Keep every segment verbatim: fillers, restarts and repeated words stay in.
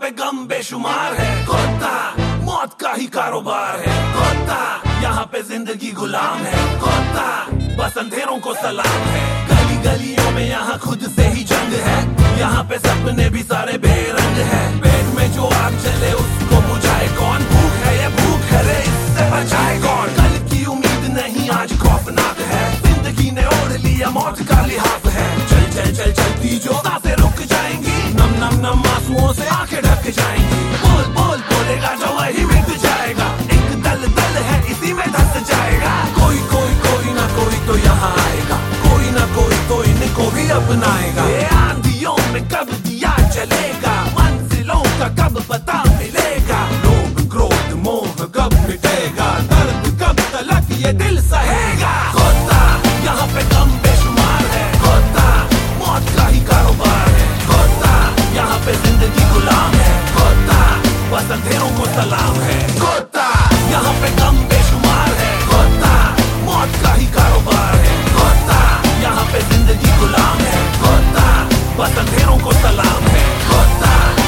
पे गम बेशुमार है। कोता मौत का ही कारोबार है। कोता यहाँ पे जिंदगी गुलाम है। कोता बस अंधेरों को सलाम है। गली गलियों में यहाँ खुद से ही जंग है। यहाँ पे सपने भी सारे बेरंग है। पेट में जो आग जले उसको बुझाए कौन? भूख है ये भूख है रे, इससे बचाए कौन? कल की उम्मीद नहीं आज खौफनाक है। जिंदगी ने ओढ़ लिया मौत का लिहाफ है। चल चल चल चलती जो सांसें रुक जाएंगी। नम नम नम आंसुओं से आंखें ढक जाएंगी। बोल बोल बोलेगा जो वही मिट जाएगा। एक दल दल है इसी में धस जाएगा। कोई कोई कोई ना कोई तो यहाँ आएगा। कोई ना कोई तो इनको भी अपनाएगा। ये आंधियों में कब दिया चलेगा। मंजिलों का कब पता मिलेगा। लोभ क्रोध मोह कब मिटेगा। दर्द कब तलक ये दिल सहेगा। खोता यहाँ पे गम बेशुमार है। खोता मौत का ही कारोबार है। खोता यहाँ पे जिंदगी गुलाम है। खोता बस अंधेरों को सलाम है। खोता यहाँ पे गम बेशुमार है। खोता मौत का ही कारोबार है। खोता यहाँ पे जिंदगी गुलाम है। खोता बस अंधेरों को सलाम है। खोता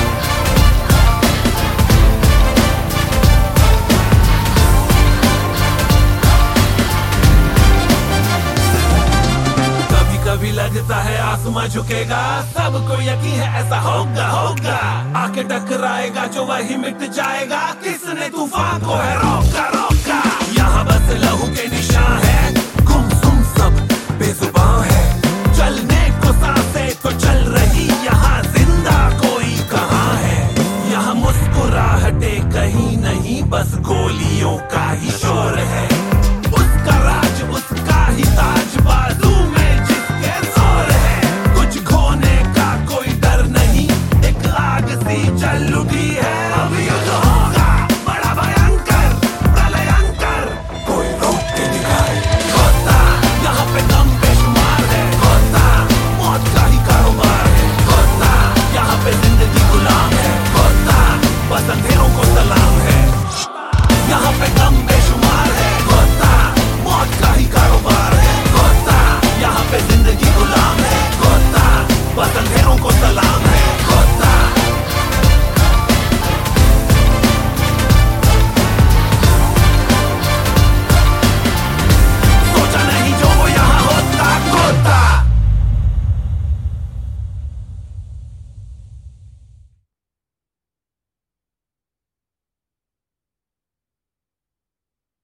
कभी लगता है आसमां झुकेगा। सबको यकीन है ऐसा होगा होगा। आके टकराएगा जो वही मिट जाएगा। किसने तूफान को है रोका रोका। यहाँ बस लहू के निशान है। गुमसुम सब बेजुबान है। चलने को सांसें तो चल रही। यहाँ जिंदा कोई कहाँ है। यहाँ मुस्कुराहटे कहीं नहीं बस गोलियों का ही शोर है।